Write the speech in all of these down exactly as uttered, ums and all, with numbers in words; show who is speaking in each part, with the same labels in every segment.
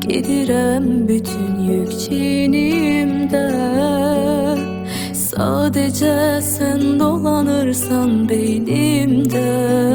Speaker 1: Gedirəm bütün yük çiynimdə. Sadece sen dolanırsan beynimde.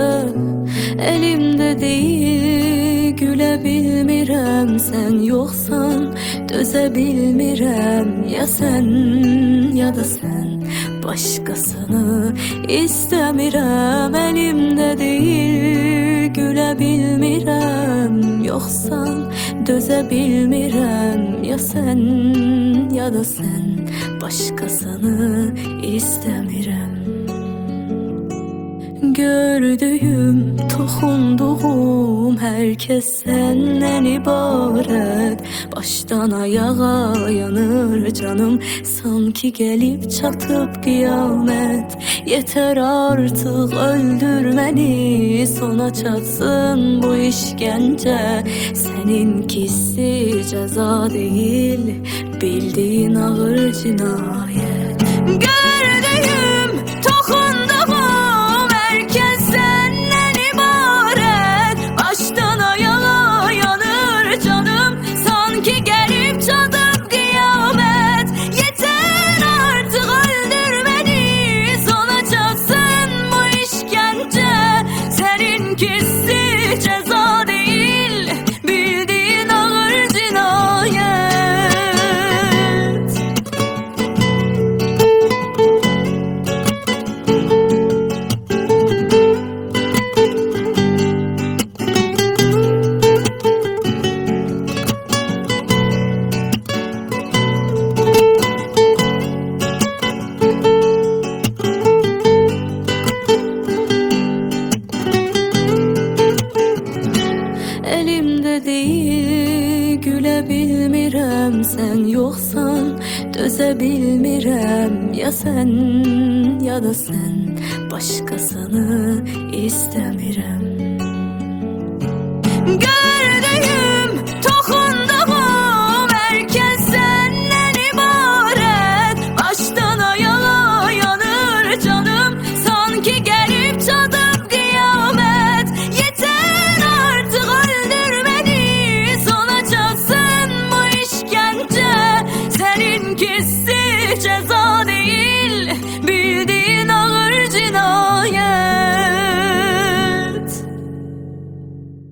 Speaker 1: Elimde değil, güle bilmirəm. Sen yoksan döze bilmirəm. Ya sen ya da sen başkasını istemirəm. Elimde değil, güle bilmirəm. Yoksan döze bilmirəm. Ya sen ya da sen başkasını istemirəm. Gördüğüm, toxunduğum herkes senden ibaret. Baştan ayağa yanır canım, sanki gelip çatıp kıyamet. Yeter artık öldür beni, sona çatsın bu işkence. Seninkisi ceza değil, bildiğin ağır cinayet. Gördüğüm, toxunduğum herkes senden ibaret. Baştan ayağa yanır canım, sanki gelip çatıp kıyamet. Yeter artık öldür beni, sona çatsın bu işkence. Seninkisi ceza değil, bildiğin ağır cinayet. Elimde değil, güle bilmirəm. Sen yoksan döze bilmirəm. Ya sen ya da sen başkasını istemirəm.